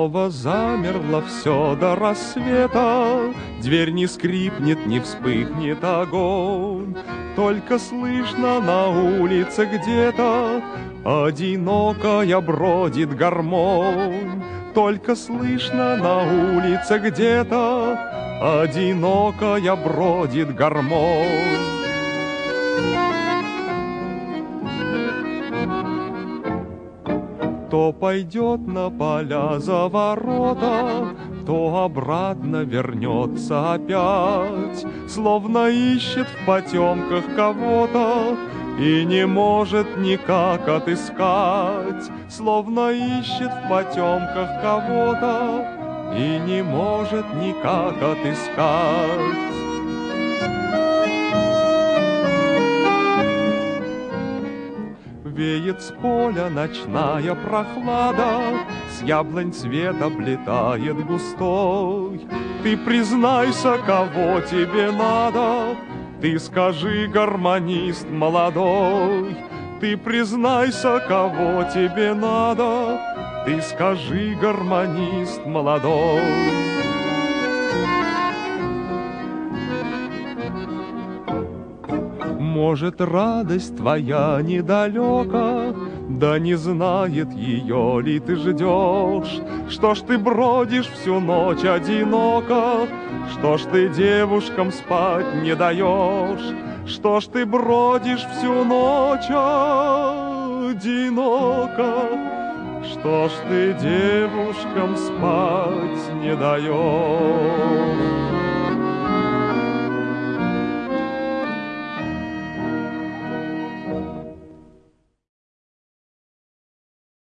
снова замерло все до рассвета, дверь не скрипнет, не вспыхнет огонь, только слышно на улице где-то одинокая бродит гармонь. Только слышно на улице где-то одинокая бродит гармонь. То пойдет на поля за ворота, то обратно вернется опять, словно ищет в потемках кого-то и не может никак отыскать, словно ищет в потемках кого-то и не может никак отыскать. Веет с поля ночная прохлада, с яблонь цвет облетает густой. Ты признайся, кого тебе надо, ты скажи, гармонист молодой. Ты признайся, кого тебе надо, ты скажи, гармонист молодой. Может, радость твоя недалека, да не знает ее ли ты ждешь. Что ж ты бродишь всю ночь одиноко, что ж ты девушкам спать не даешь? Что ж ты бродишь всю ночь одиноко, что ж ты девушкам спать не даешь?